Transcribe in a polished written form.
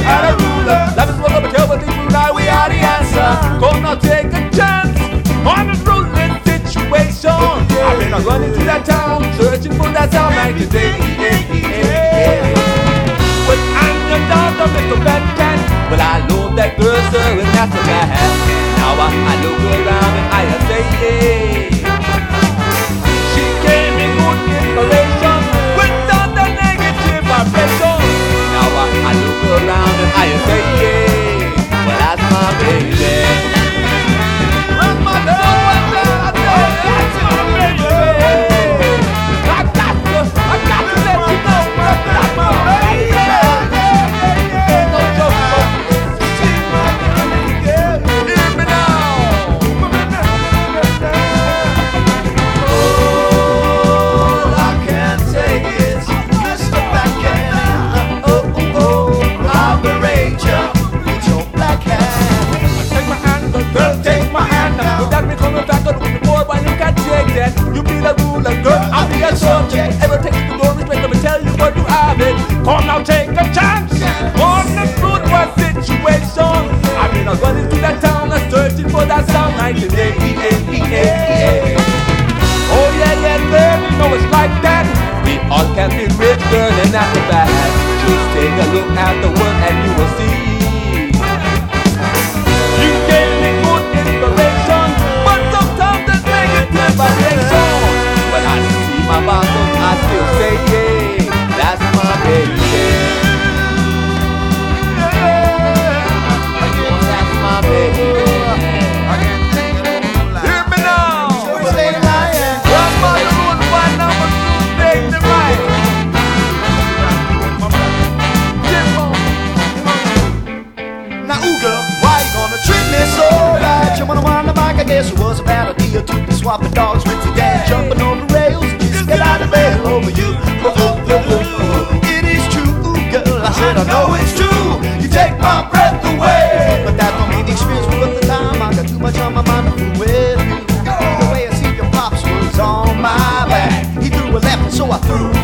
and a ruler. Life is full of a terrible thing, now we are the answer. Come now, take a chance on this ruling situation. I've been running through that town, searching for that sound like today. But I'm your daughter, Mr. Fat Cat. Well, I love that girl, sir, and that's what I have. Now I look around and I say, yeah. She gave me good inspiration without the negative vibration. Now I look around and I say, yeah. Well, that's my baby. That's my baby. That's my baby. I got to let you know that's my baby. No joke, she's my baby. Hear me now. All I can say is, Mr. Blackhead, I'll berate you with your black hand. Take my hand, girl, take my hand. Without me coming back, I'll be bored when you can't take that. You be the ruler, girl, I'll be a subject. Ever take the door, respect, let me tell you what you have it. Come now, take a chance on the fruit war situation. I've been running through that town, I'm searching for that sound like today. Oh yeah, girl, you know it's like that. We all can be rich, girl, and that's bad. Just take a look at the world and you will see. You gave me good inspiration, but sometimes there's negative vibration. When I see my bottom, I still say yeah, that's my baby. That's my baby. Hear me now. Grandmother would find number 2, take the right. Now, ooh, girl, why you gonna treat me so bad? You wanna ride the bike, I guess it was a bad idea to be swapping dogs with your dad. Jumping over rails, just get out of bed over you. It is true, ooh, girl, I said I know it's true. You take my breath away, but that don't mean the experience worth the time. I got too much on my mind to fool with you. The way I see your pops was on my back. He threw a left and so I threw